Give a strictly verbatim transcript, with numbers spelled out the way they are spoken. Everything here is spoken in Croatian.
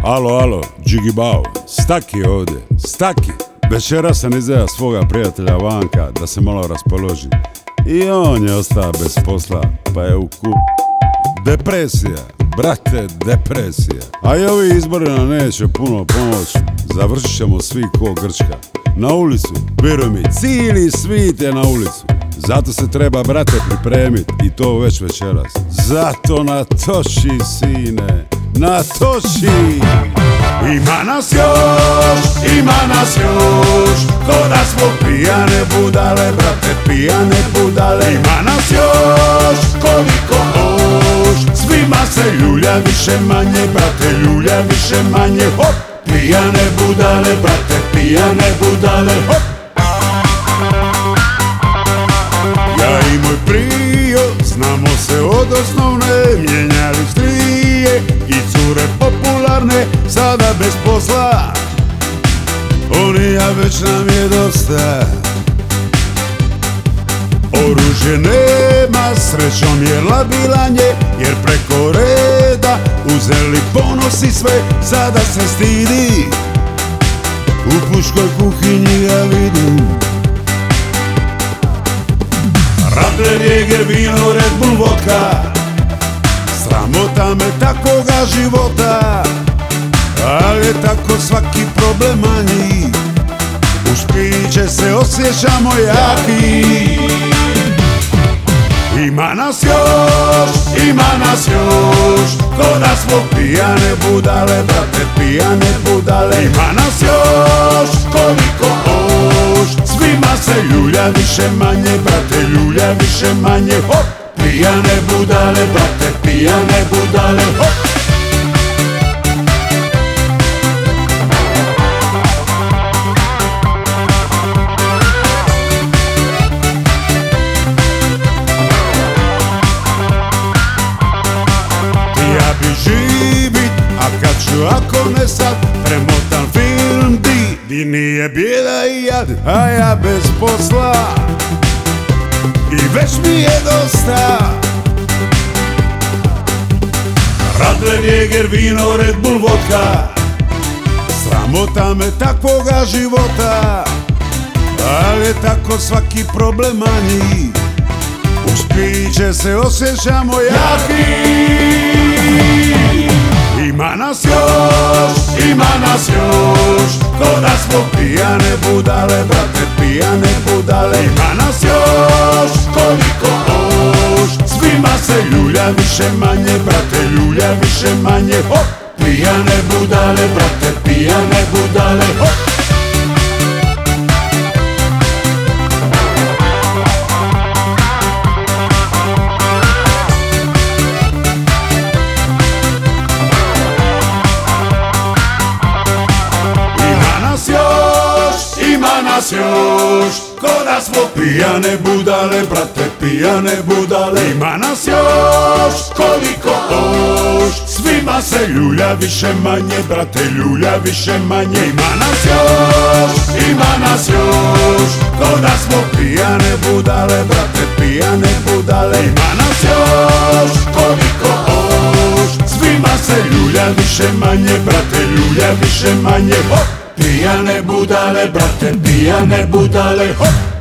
Alo, alo, Džigibao, Staki ovdje, Staki. Večera sam izveo svoga prijatelja Vanka da se malo raspoloži. I on je ostao bez posla, pa je u ku... Depresija, brate, depresija. A i ovi izbori nam neće puno pomoći. Završit ćemo svi ko Grčka. Na ulicu, vjeruj mi, cijeli svit je na ulicu. Zato se treba, brate, pripremit i to već večeras. Zato natoči, sine, natoči. Ima nas još, ima nas još, ko da smo pijane budale, brate, pijane budale. Ima nas još, koliko hoš, svima se ljulja više manje, brate, ljulja više manje, hop. Pijane budale, brate, pijane budale, hop. Ja i moj prio, znamo se od osnovne, mijenjali strije i cure popularne, sada bez posla. On i ja već nam je dosta. Oružje nema, srećom je labilanje, jer preko reda uzeli ponosi sve, sada se stidi. U puškoj kuhinji ga vidim. Radler, Jäger, vino, Red Bull, vodka. Sramota me takoga života, ali je tako svaki problem manji. Uz piće se osjećamo jaki. Ima nas još, ima nas još, ko da smo pijane budale, brate, pijane budale. Ima nas još, koliko hoš, svima se ljulja više manje, brate, ljulja više manje, hop. Pijane budale, brate, pijane budale, hop. Živit, a kad ću ako ne sad, premotan film di, di nije bijeda i jad, a ja bez posla. I već mi je dosta. Radler, Jäger, vino, Red Bull, vodka. Sramota me takvoga života, ali je tako svaki problem manji. Uz piće se osjećamo jaki. Ima nas još, ima nas još, ko da smo pijane budale, brate, pijane budale. Ima nas još, koliko hoš, svima se ljulja više manje, brate, ljulja više manje, hop. Pijane budale, brate, pijane budale, hop. Nas još, ko da smo pijane budale, brate, pijane budale. Ima nas još, koliko hoš, svima se ljulja više manje, brate, ljulja više manje. Ima nas još, ima nas još, ko da smo pijane budale, brate, pijane budale. Ima nas još, koliko hoš, svima se ljulja više manje, brate, ljulja više manje, hop. Pijane budale, brate, pijane budale, hop.